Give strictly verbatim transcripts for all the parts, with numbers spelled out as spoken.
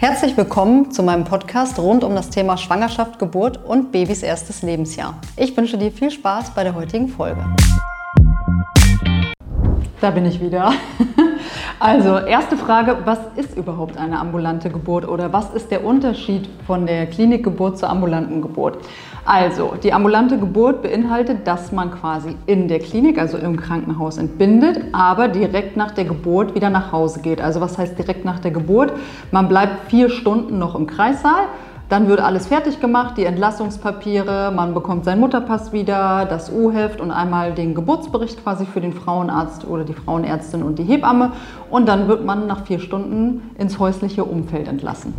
Herzlich willkommen zu meinem Podcast rund um das Thema Schwangerschaft, Geburt und Babys erstes Lebensjahr. Ich wünsche dir viel Spaß bei der heutigen Folge. Da bin ich wieder. Also, erste Frage, was ist überhaupt eine ambulante Geburt oder was ist der Unterschied von der Klinikgeburt zur ambulanten Geburt? Also, die ambulante Geburt beinhaltet, dass man quasi in der Klinik, also im Krankenhaus entbindet, aber direkt nach der Geburt wieder nach Hause geht. Also, was heißt direkt nach der Geburt? Man bleibt vier Stunden noch im Kreissaal. Dann wird alles fertig gemacht, die Entlassungspapiere, man bekommt seinen Mutterpass wieder, das U-Heft und einmal den Geburtsbericht quasi für den Frauenarzt oder die Frauenärztin und die Hebamme. Und dann wird man nach vier Stunden ins häusliche Umfeld entlassen.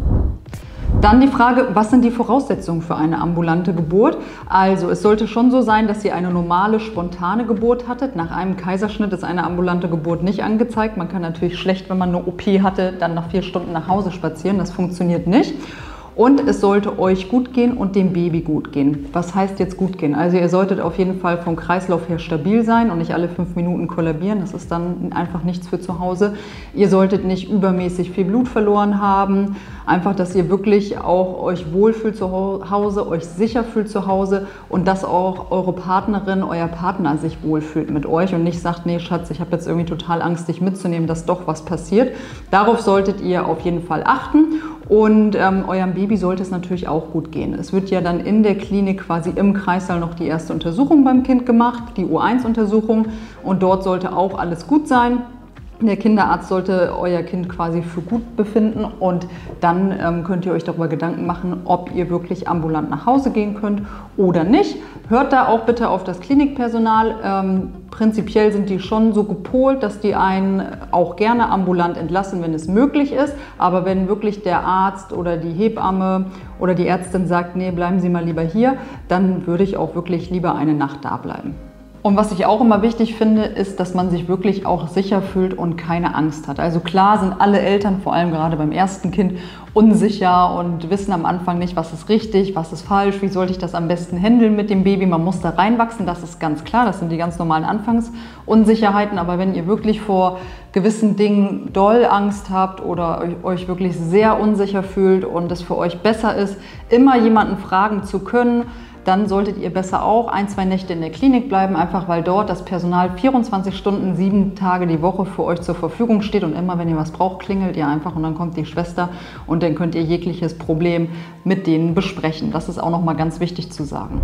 Dann die Frage, was sind die Voraussetzungen für eine ambulante Geburt? Also es sollte schon so sein, dass ihr eine normale, spontane Geburt hattet. Nach einem Kaiserschnitt ist eine ambulante Geburt nicht angezeigt. Man kann natürlich schlecht, wenn man eine O P hatte, dann nach vier Stunden nach Hause spazieren. Das funktioniert nicht. Und es sollte euch gut gehen und dem Baby gut gehen. Was heißt jetzt gut gehen? Also ihr solltet auf jeden Fall vom Kreislauf her stabil sein und nicht alle fünf Minuten kollabieren. Das ist dann einfach nichts für zu Hause. Ihr solltet nicht übermäßig viel Blut verloren haben. Einfach, dass ihr wirklich auch euch wohlfühlt zu Hause, euch sicher fühlt zu Hause und dass auch eure Partnerin, euer Partner sich wohlfühlt mit euch und nicht sagt, nee Schatz, ich habe jetzt irgendwie total Angst, dich mitzunehmen, dass doch was passiert. Darauf solltet ihr auf jeden Fall achten. Und ähm, eurem Baby sollte es natürlich auch gut gehen. Es wird ja dann in der Klinik quasi im Kreissaal noch die erste Untersuchung beim Kind gemacht, die U eins Untersuchung. Und dort sollte auch alles gut sein. Der Kinderarzt sollte euer Kind quasi für gut befinden und dann ähm, könnt ihr euch darüber Gedanken machen, ob ihr wirklich ambulant nach Hause gehen könnt oder nicht. Hört da auch bitte auf das Klinikpersonal. Ähm, prinzipiell sind die schon so gepolt, dass die einen auch gerne ambulant entlassen, wenn es möglich ist. Aber wenn wirklich der Arzt oder die Hebamme oder die Ärztin sagt, nee, bleiben Sie mal lieber hier, dann würde ich auch wirklich lieber eine Nacht da bleiben. Und was ich auch immer wichtig finde, ist, dass man sich wirklich auch sicher fühlt und keine Angst hat. Also klar sind alle Eltern, vor allem gerade beim ersten Kind, unsicher und wissen am Anfang nicht, was ist richtig, was ist falsch, wie sollte ich das am besten handeln mit dem Baby. Man muss da reinwachsen, das ist ganz klar, das sind die ganz normalen Anfangsunsicherheiten. Aber wenn ihr wirklich vor gewissen Dingen doll Angst habt oder euch wirklich sehr unsicher fühlt und es für euch besser ist, immer jemanden fragen zu können, dann solltet ihr besser auch ein, zwei Nächte in der Klinik bleiben, einfach weil dort das Personal vierundzwanzig Stunden, sieben Tage die Woche für euch zur Verfügung steht und immer, wenn ihr was braucht, klingelt ihr einfach und dann kommt die Schwester und dann könnt ihr jegliches Problem mit denen besprechen. Das ist auch nochmal ganz wichtig zu sagen.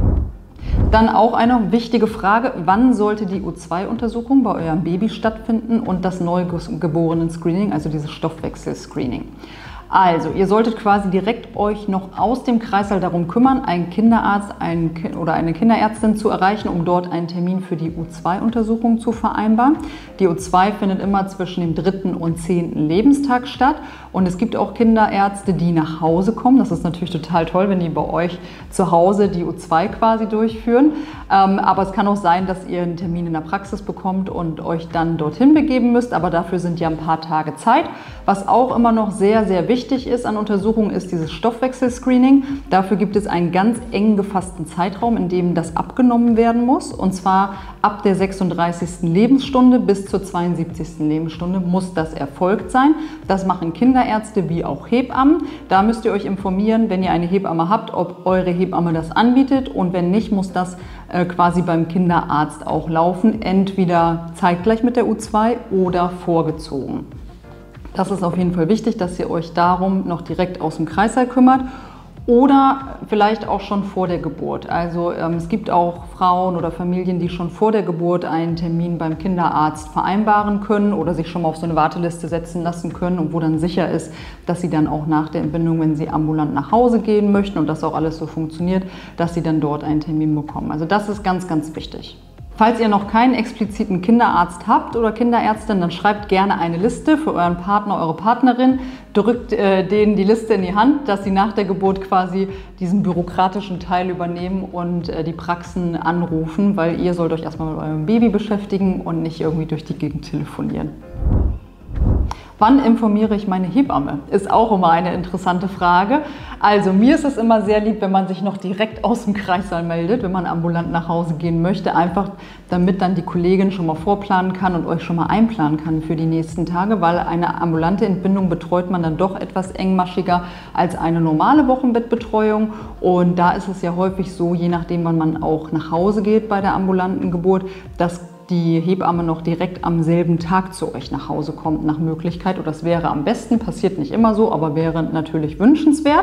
Dann auch eine wichtige Frage, wann sollte die U zwei Untersuchung bei eurem Baby stattfinden und das Neugeborenen-Screening, also dieses Stoffwechsel-Screening? Also, ihr solltet quasi direkt euch noch aus dem Kreißsaal darum kümmern, einen Kinderarzt einen Ki- oder eine Kinderärztin zu erreichen, um dort einen Termin für die U zwei Untersuchung zu vereinbaren. Die U zwei findet immer zwischen dem dritten und zehnten Lebenstag statt. Und es gibt auch Kinderärzte, die nach Hause kommen. Das ist natürlich total toll, wenn die bei euch zu Hause die U zwei quasi durchführen. Ähm, aber es kann auch sein, dass ihr einen Termin in der Praxis bekommt und euch dann dorthin begeben müsst. Aber dafür sind ja ein paar Tage Zeit. Was auch immer noch sehr, sehr wichtig Wichtig ist an Untersuchungen ist dieses Stoffwechsel-Screening. Dafür gibt es einen ganz eng gefassten Zeitraum, in dem das abgenommen werden muss. Und zwar ab der sechsunddreißigsten Lebensstunde bis zur zweiundsiebzigsten Lebensstunde muss das erfolgt sein. Das machen Kinderärzte wie auch Hebammen. Da müsst ihr euch informieren, wenn ihr eine Hebamme habt, ob eure Hebamme das anbietet. Und wenn nicht, muss das äh, quasi beim Kinderarzt auch laufen. Entweder zeitgleich mit der U zwei oder vorgezogen. Das ist auf jeden Fall wichtig, dass ihr euch darum noch direkt aus dem Kreißsaal kümmert oder vielleicht auch schon vor der Geburt. Also ähm, es gibt auch Frauen oder Familien, die schon vor der Geburt einen Termin beim Kinderarzt vereinbaren können oder sich schon mal auf so eine Warteliste setzen lassen können und wo dann sicher ist, dass sie dann auch nach der Entbindung, wenn sie ambulant nach Hause gehen möchten und das auch alles so funktioniert, dass sie dann dort einen Termin bekommen. Also das ist ganz, ganz wichtig. Falls ihr noch keinen expliziten Kinderarzt habt oder Kinderärztin, dann schreibt gerne eine Liste für euren Partner, eure Partnerin, drückt äh, denen die Liste in die Hand, dass sie nach der Geburt quasi diesen bürokratischen Teil übernehmen und äh, die Praxen anrufen, weil ihr sollt euch erstmal mit eurem Baby beschäftigen und nicht irgendwie durch die Gegend telefonieren. Wann informiere ich meine Hebamme? Ist auch immer eine interessante Frage. Also mir ist es immer sehr lieb, wenn man sich noch direkt aus dem Kreissaal meldet, wenn man ambulant nach Hause gehen möchte, einfach damit dann die Kollegin schon mal vorplanen kann und euch schon mal einplanen kann für die nächsten Tage, weil eine ambulante Entbindung betreut man dann doch etwas engmaschiger als eine normale Wochenbettbetreuung. Und da ist es ja häufig so, je nachdem, wann man auch nach Hause geht bei der ambulanten Geburt, dass die Hebamme noch direkt am selben Tag zu euch nach Hause kommt, nach Möglichkeit. Oder das wäre am besten, passiert nicht immer so, aber wäre natürlich wünschenswert.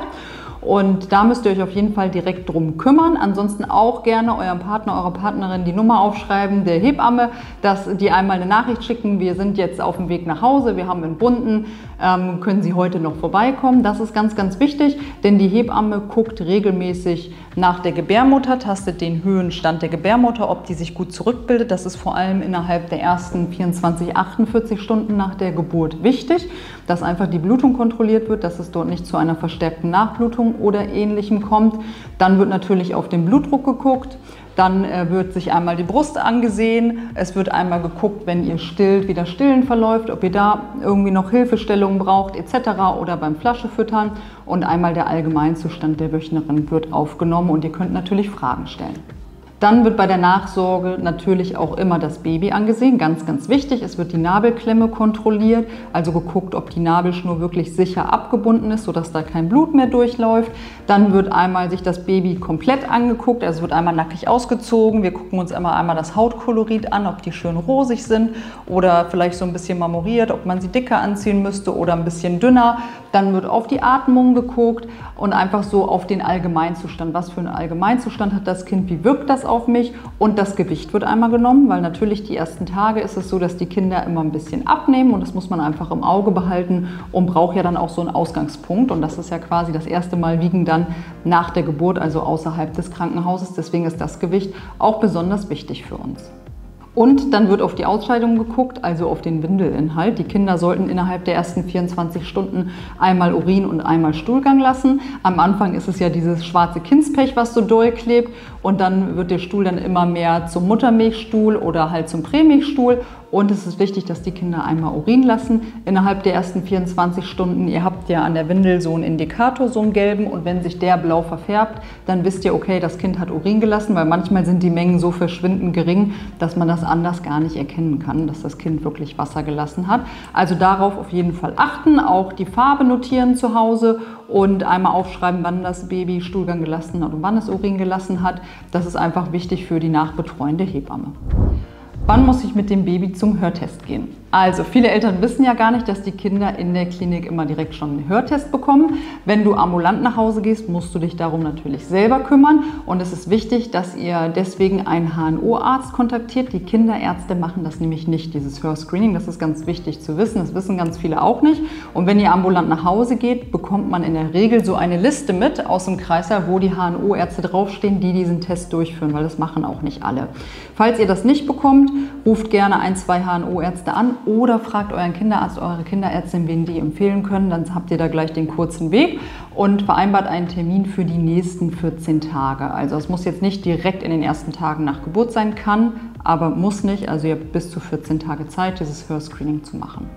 Und da müsst ihr euch auf jeden Fall direkt drum kümmern. Ansonsten auch gerne eurem Partner, eurer Partnerin die Nummer aufschreiben, der Hebamme, dass die einmal eine Nachricht schicken, wir sind jetzt auf dem Weg nach Hause, wir haben entbunden, ähm, können Sie heute noch vorbeikommen. Das ist ganz, ganz wichtig, denn die Hebamme guckt regelmäßig nach der Gebärmutter, tastet den Höhenstand der Gebärmutter, ob die sich gut zurückbildet. Das ist vor allem innerhalb der ersten vierundzwanzig, achtundvierzig Stunden nach der Geburt wichtig, dass einfach die Blutung kontrolliert wird, dass es dort nicht zu einer verstärkten Nachblutung oder Ähnlichem kommt. Dann wird natürlich auf den Blutdruck geguckt. Dann äh, wird sich einmal die Brust angesehen. Es wird einmal geguckt, wenn ihr stillt, wie das Stillen verläuft, ob ihr da irgendwie noch Hilfestellungen braucht et cetera oder beim Flaschefüttern. Und einmal der Allgemeinzustand der Wöchnerin wird aufgenommen und ihr könnt natürlich Fragen stellen. Dann wird bei der Nachsorge natürlich auch immer das Baby angesehen, ganz, ganz wichtig. Es wird die Nabelklemme kontrolliert, also geguckt, ob die Nabelschnur wirklich sicher abgebunden ist, sodass da kein Blut mehr durchläuft. Dann wird einmal sich das Baby komplett angeguckt, also es wird einmal nackig ausgezogen. Wir gucken uns immer einmal das Hautkolorit an, ob die schön rosig sind oder vielleicht so ein bisschen marmoriert, ob man sie dicker anziehen müsste oder ein bisschen dünner. Dann wird auf die Atmung geguckt und einfach so auf den Allgemeinzustand. Was für einen Allgemeinzustand hat das Kind, wie wirkt das auf mich? Und das Gewicht wird einmal genommen, weil natürlich die ersten Tage ist es so, dass die Kinder immer ein bisschen abnehmen und das muss man einfach im Auge behalten und braucht ja dann auch so einen Ausgangspunkt. Und das ist ja quasi das erste Mal wiegen dann nach der Geburt, also außerhalb des Krankenhauses. Deswegen ist das Gewicht auch besonders wichtig für uns. Und dann wird auf die Ausscheidung geguckt, also auf den Windelinhalt. Die Kinder sollten innerhalb der ersten vierundzwanzig Stunden einmal Urin und einmal Stuhlgang lassen. Am Anfang ist es ja dieses schwarze Kindspech, was so doll klebt. Und dann wird der Stuhl dann immer mehr zum Muttermilchstuhl oder halt zum Prämilchstuhl. Und es ist wichtig, dass die Kinder einmal Urin lassen innerhalb der ersten vierundzwanzig Stunden. Ihr habt ja an der Windel so einen Indikator, so einen gelben. Und wenn sich der blau verfärbt, dann wisst ihr, okay, das Kind hat Urin gelassen. Weil manchmal sind die Mengen so verschwindend gering, dass man das anders gar nicht erkennen kann, dass das Kind wirklich Wasser gelassen hat. Also darauf auf jeden Fall achten. Auch die Farbe notieren zu Hause und einmal aufschreiben, wann das Baby Stuhlgang gelassen hat und wann es Urin gelassen hat. Das ist einfach wichtig für die nachbetreuende Hebamme. Wann muss ich mit dem Baby zum Hörtest gehen? Also viele Eltern wissen ja gar nicht, dass die Kinder in der Klinik immer direkt schon einen Hörtest bekommen. Wenn du ambulant nach Hause gehst, musst du dich darum natürlich selber kümmern. Und es ist wichtig, dass ihr deswegen einen H N O-Arzt kontaktiert. Die Kinderärzte machen das nämlich nicht, dieses Hörscreening. Das ist ganz wichtig zu wissen. Das wissen ganz viele auch nicht. Und wenn ihr ambulant nach Hause geht, bekommt man in der Regel so eine Liste mit aus dem Kreißsaal, wo die H N O-Ärzte draufstehen, die diesen Test durchführen, weil das machen auch nicht alle. Falls ihr das nicht bekommt, ruft gerne ein, zwei H N O-Ärzte an oder fragt euren Kinderarzt, eure Kinderärztin, wen die empfehlen können. Dann habt ihr da gleich den kurzen Weg und vereinbart einen Termin für die nächsten vierzehn Tage. Also es muss jetzt nicht direkt in den ersten Tagen nach Geburt sein, kann, aber muss nicht. Also ihr habt bis zu vierzehn Tage Zeit, dieses Hörscreening zu machen.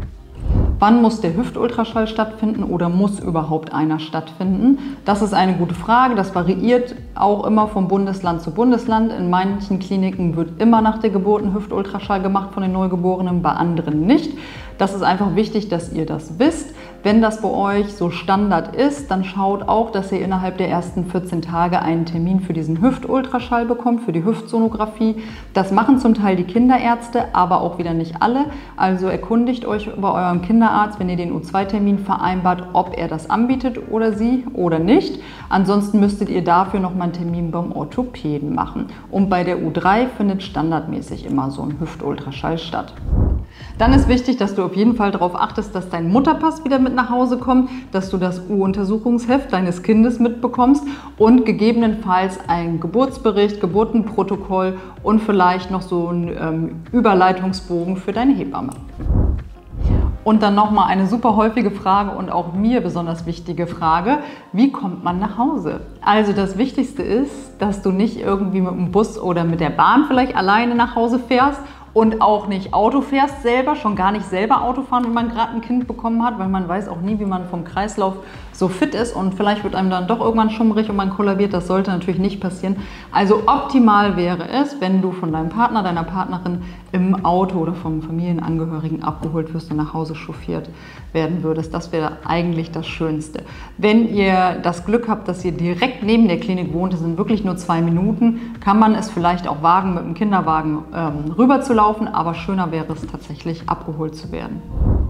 Wann muss der Hüftultraschall stattfinden oder muss überhaupt einer stattfinden? Das ist eine gute Frage. Das variiert auch immer von Bundesland zu Bundesland. In manchen Kliniken wird immer nach der Geburt ein Hüftultraschall gemacht von den Neugeborenen, bei anderen nicht. Das ist einfach wichtig, dass ihr das wisst. Wenn das bei euch so Standard ist, dann schaut auch, dass ihr innerhalb der ersten vierzehn Tage einen Termin für diesen Hüftultraschall bekommt, für die Hüftsonographie. Das machen zum Teil die Kinderärzte, aber auch wieder nicht alle. Also erkundigt euch bei eurem Kinderarzt, wenn ihr den U zwei Termin vereinbart, ob er das anbietet oder sie oder nicht. Ansonsten müsstet ihr dafür noch mal einen Termin beim Orthopäden machen. Und bei der U drei findet standardmäßig immer so ein Hüftultraschall statt. Dann ist wichtig, dass du auf jeden Fall darauf achtest, dass dein Mutterpass wieder mit nach Hause kommt, dass du das U-Untersuchungsheft deines Kindes mitbekommst und gegebenenfalls einen Geburtsbericht, Geburtenprotokoll und vielleicht noch so einen ähm, Überleitungsbogen für deine Hebamme. Und dann nochmal eine super häufige Frage und auch mir besonders wichtige Frage: Wie kommt man nach Hause? Also das Wichtigste ist, dass du nicht irgendwie mit dem Bus oder mit der Bahn vielleicht alleine nach Hause fährst und auch nicht Auto fährst selber, schon gar nicht selber Auto fahren, wenn man gerade ein Kind bekommen hat, weil man weiß auch nie, wie man vom Kreislauf so fit ist und vielleicht wird einem dann doch irgendwann schummrig und man kollabiert. Das sollte natürlich nicht passieren. Also optimal wäre es, wenn du von deinem Partner, deiner Partnerin im Auto oder vom Familienangehörigen abgeholt wirst und nach Hause chauffiert werden würdest. Das wäre eigentlich das Schönste. Wenn ihr das Glück habt, dass ihr direkt neben der Klinik wohnt, das sind wirklich nur zwei Minuten, kann man es vielleicht auch wagen, mit dem Kinderwagen ähm, rüber zu laufen, aber schöner wäre es tatsächlich, abgeholt zu werden.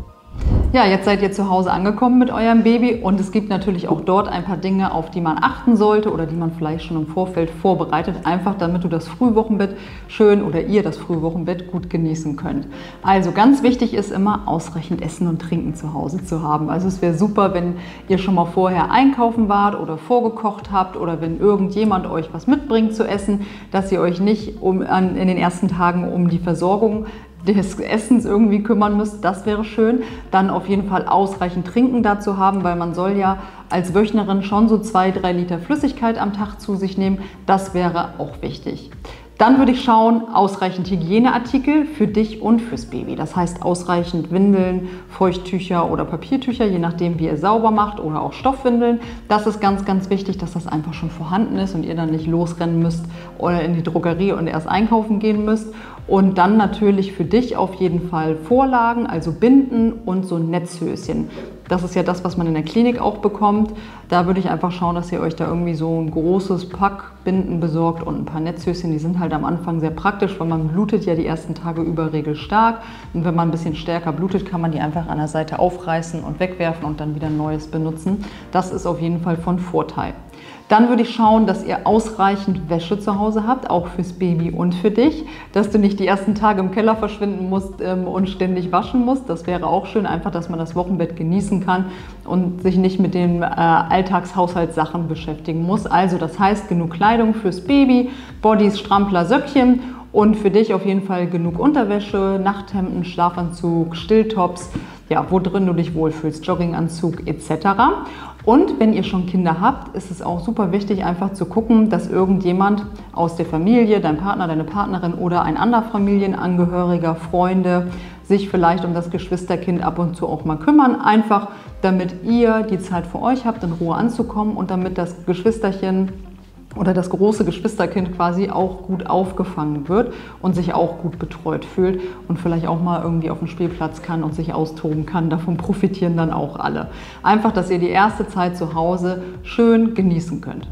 Ja, jetzt seid ihr zu Hause angekommen mit eurem Baby und es gibt natürlich auch dort ein paar Dinge, auf die man achten sollte oder die man vielleicht schon im Vorfeld vorbereitet, einfach damit du das Frühwochenbett schön oder ihr das Frühwochenbett gut genießen könnt. Also ganz wichtig ist immer, ausreichend Essen und Trinken zu Hause zu haben. Also es wäre super, wenn ihr schon mal vorher einkaufen wart oder vorgekocht habt oder wenn irgendjemand euch was mitbringt zu essen, dass ihr euch nicht um, an, in den ersten Tagen um die Versorgung des Essens irgendwie kümmern müsst, das wäre schön. Dann auf jeden Fall ausreichend Trinken dazu haben, weil man soll ja als Wöchnerin schon so zwei, drei Liter Flüssigkeit am Tag zu sich nehmen. Das wäre auch wichtig. Dann würde ich schauen, ausreichend Hygieneartikel für dich und fürs Baby. Das heißt ausreichend Windeln, Feuchttücher oder Papiertücher, je nachdem wie ihr sauber macht oder auch Stoffwindeln. Das ist ganz, ganz wichtig, dass das einfach schon vorhanden ist und ihr dann nicht losrennen müsst oder in die Drogerie und erst einkaufen gehen müsst. Und dann natürlich für dich auf jeden Fall Vorlagen, also Binden und so Netzhöschen. Das ist ja das, was man in der Klinik auch bekommt. Da würde ich einfach schauen, dass ihr euch da irgendwie so ein großes Pack Binden besorgt und ein paar Netzhöschen. Die sind halt am Anfang sehr praktisch, weil man blutet ja die ersten Tage über regelstark. Und wenn man ein bisschen stärker blutet, kann man die einfach an der Seite aufreißen und wegwerfen und dann wieder ein neues benutzen. Das ist auf jeden Fall von Vorteil. Dann würde ich schauen, dass ihr ausreichend Wäsche zu Hause habt, auch fürs Baby und für dich, dass du nicht die ersten Tage im Keller verschwinden musst ähm, und ständig waschen musst. Das wäre auch schön, einfach, dass man das Wochenbett genießen kann und sich nicht mit den äh, Alltagshaushaltssachen beschäftigen muss. Also das heißt, genug Kleidung fürs Baby, Bodys, Strampler, Söckchen und für dich auf jeden Fall genug Unterwäsche, Nachthemden, Schlafanzug, Stilltops, ja, wo drin du dich wohlfühlst, Jogginganzug et cetera. Und wenn ihr schon Kinder habt, ist es auch super wichtig, einfach zu gucken, dass irgendjemand aus der Familie, dein Partner, deine Partnerin oder ein anderer Familienangehöriger, Freunde, sich vielleicht um das Geschwisterkind ab und zu auch mal kümmern. Einfach, damit ihr die Zeit für euch habt, in Ruhe anzukommen und damit das Geschwisterchen oder das große Geschwisterkind quasi auch gut aufgefangen wird und sich auch gut betreut fühlt und vielleicht auch mal irgendwie auf dem Spielplatz kann und sich austoben kann. Davon profitieren dann auch alle. Einfach, dass ihr die erste Zeit zu Hause schön genießen könnt.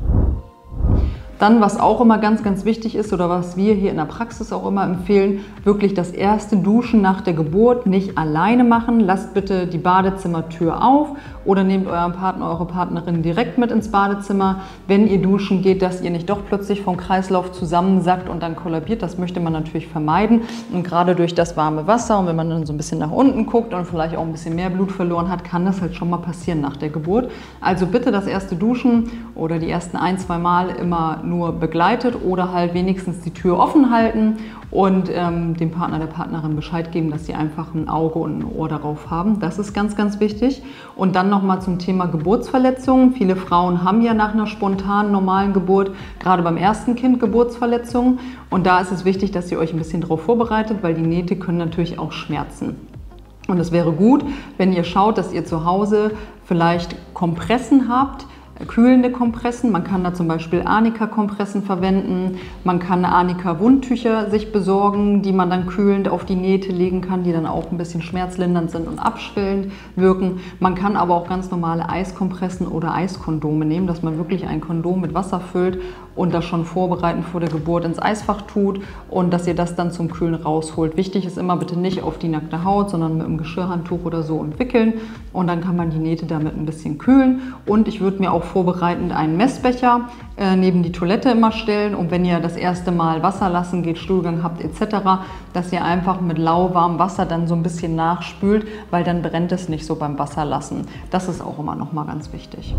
Dann, was auch immer ganz, ganz wichtig ist oder was wir hier in der Praxis auch immer empfehlen, wirklich das erste Duschen nach der Geburt nicht alleine machen. Lasst bitte die Badezimmertür auf oder nehmt euren Partner, eure Partnerin direkt mit ins Badezimmer, wenn ihr duschen geht, dass ihr nicht doch plötzlich vom Kreislauf zusammensackt und dann kollabiert. Das möchte man natürlich vermeiden. Und gerade durch das warme Wasser und wenn man dann so ein bisschen nach unten guckt und vielleicht auch ein bisschen mehr Blut verloren hat, kann das halt schon mal passieren nach der Geburt. Also bitte das erste Duschen oder die ersten ein, zwei Mal immer nur begleitet oder halt wenigstens die Tür offen halten und ähm, dem Partner, der Partnerin Bescheid geben, dass sie einfach ein Auge und ein Ohr darauf haben. Das ist ganz, ganz wichtig. Und dann nochmal zum Thema Geburtsverletzungen. Viele Frauen haben ja nach einer spontanen, normalen Geburt, gerade beim ersten Kind, Geburtsverletzungen. Und da ist es wichtig, dass ihr euch ein bisschen darauf vorbereitet, weil die Nähte können natürlich auch schmerzen. Und es wäre gut, wenn ihr schaut, dass ihr zu Hause vielleicht Kompressen habt, kühlende Kompressen. Man kann da zum Beispiel Arnika-Kompressen verwenden. Man kann Arnika-Wundtücher sich besorgen, die man dann kühlend auf die Nähte legen kann, die dann auch ein bisschen schmerzlindernd sind und abschwellend wirken. Man kann aber auch ganz normale Eiskompressen oder Eiskondome nehmen, dass man wirklich ein Kondom mit Wasser füllt und das schon vorbereitend vor der Geburt ins Eisfach tut und dass ihr das dann zum Kühlen rausholt. Wichtig ist immer bitte nicht auf die nackte Haut, sondern mit einem Geschirrhandtuch oder so umwickeln und dann kann man die Nähte damit ein bisschen kühlen. Und ich würde mir auch vorbereitend einen Messbecher äh, neben die Toilette immer stellen und wenn ihr das erste Mal Wasser lassen geht, Stuhlgang habt et cetera, dass ihr einfach mit lauwarmem Wasser dann so ein bisschen nachspült, weil dann brennt es nicht so beim Wasserlassen. Das ist auch immer noch mal ganz wichtig.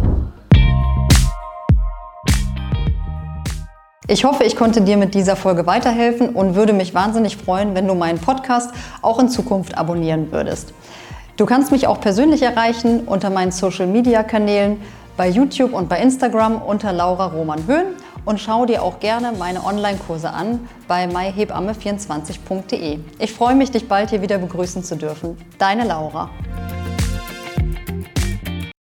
Ich hoffe, ich konnte dir mit dieser Folge weiterhelfen und würde mich wahnsinnig freuen, wenn du meinen Podcast auch in Zukunft abonnieren würdest. Du kannst mich auch persönlich erreichen unter meinen Social-Media-Kanälen bei YouTube und bei Instagram unter Laura Roman Höhn und schau dir auch gerne meine Online-Kurse an bei my hebamme vierundzwanzig punkt de. Ich freue mich, dich bald hier wieder begrüßen zu dürfen. Deine Laura.